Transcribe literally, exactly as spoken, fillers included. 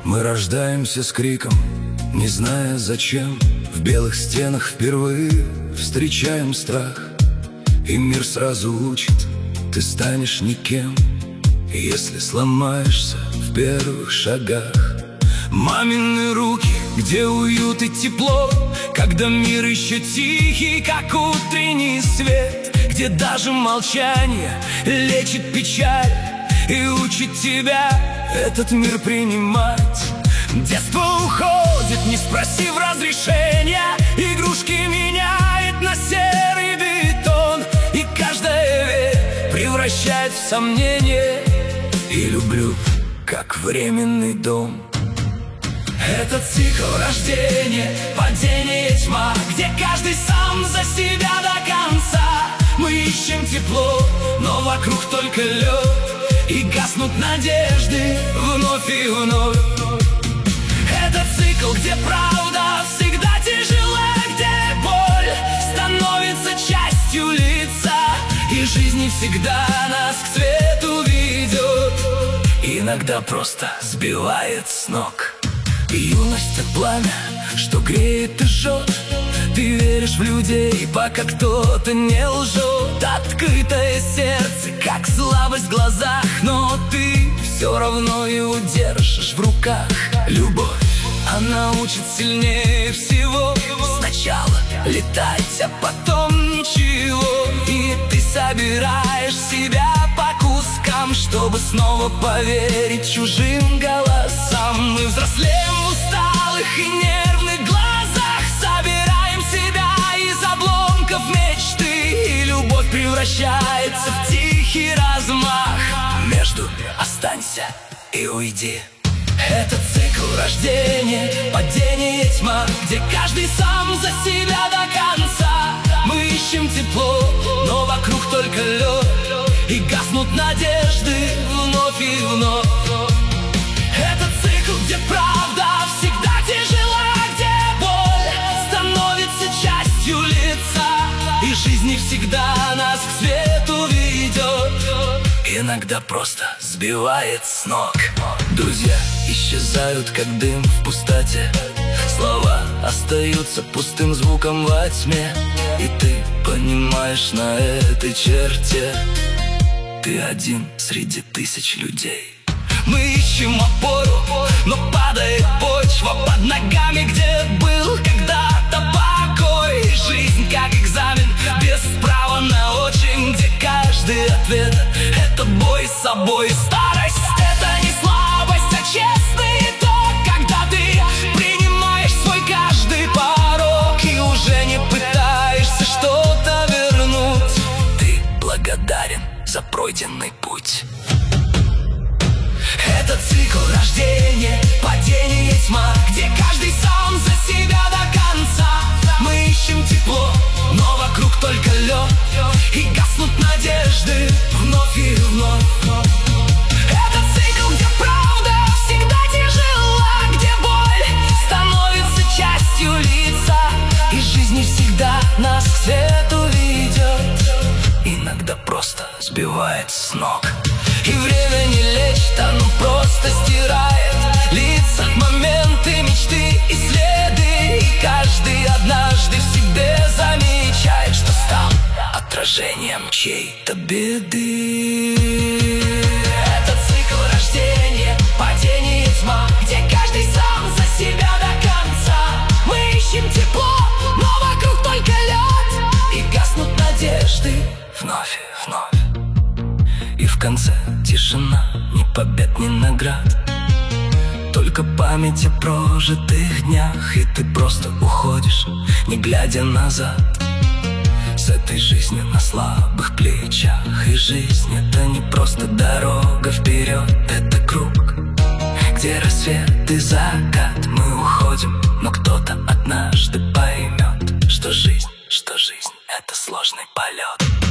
Мы рождаемся с криком, не зная зачем. В белых стенах впервые встречаем страх, и мир сразу учит, ты станешь никем, если сломаешься в первых шагах. Мамины руки, где уют и тепло, когда мир еще тихий, как утренний свет, где даже молчание лечит печаль и учит тебя этот мир принимать. Детство уходит, не спросив разрешения, игрушки меняет на серый бетон, и каждая вещь превращает в сомнение. И люблю, как временный дом. Этот цикл рождения, падение, тьма, где каждый сам за себя до конца. Мы ищем тепло, но вокруг только лед, и гаснут надежды вновь и вновь. Это цикл, где правда всегда тяжела, где боль становится частью лица, и жизнь не всегда нас к свету ведет, иногда просто сбивает с ног. Юность — это пламя, что греет и жжет. Ты веришь в людей, пока кто-то не лжет. Открытое сердце, как слабость в глазах, но ты все равно ее держишь в руках. Любовь, она учит сильнее всего. Сначала летать, а потом ничего. И ты собираешь себя по кускам, чтобы снова поверить чужим голосам. Мы взрослеем в усталых и нервных глазах, собираем себя из обломков мечты, и любовь превращается в тихий размах. Между останься и уйди. Это цикл рождения, падение, тьма, где каждый сам за себя до конца. Мы ищем тепло, но вокруг только лед, и гаснут надежды вновь и вновь. Это цикл, где правда всегда тяжела, где боль становится частью лица, и жизнь не всегда нас к свету ведет, иногда просто сбивает с ног. Друзья исчезают, как дым в пустоте, слова остаются пустым звуком во тьме, и ты понимаешь на этой черте, ты один среди тысяч людей. Мы ищем опору, но падает почва под ногами, где был когда-то покой. Жизнь как экзамен, без права на очень, где каждый ответ — это бой с собой. Старость — это не слабость, а честный итог, когда ты принимаешь свой каждый порог и уже не пытаешься что-то вернуть. Ты благодарен за пройденный путь. Это цикл рождения, падение, тьма, где каждый сам за себя до конца. Мы ищем тепло, но вокруг только лед, и гаснут надежды вновь и вновь. Это цикл, где правда всегда тяжела, где боль становится частью лица, и жизнь не всегда нас к свету ведет, иногда просто сбивает с ног. И время не лечит, оно просто стирает лица, моменты, мечты и следы, и каждый однажды в себе замечает, что стал отражением чьей-то беды. Это цикл рождения, падение, тьма, где каждый сам за себя до конца. Мы ищем тепло, но вокруг только лед, и гаснут надежды вновь и вновь. И в конце тишина, ни побед, ни наград, только память о прожитых днях, и ты просто уходишь, не глядя назад, с этой жизнью на слабых плечах. И жизнь — это не просто дорога вперед, это круг, где рассвет и закат. Мы уходим, но кто-то однажды поймет, что жизнь, что жизнь — это сложный полет.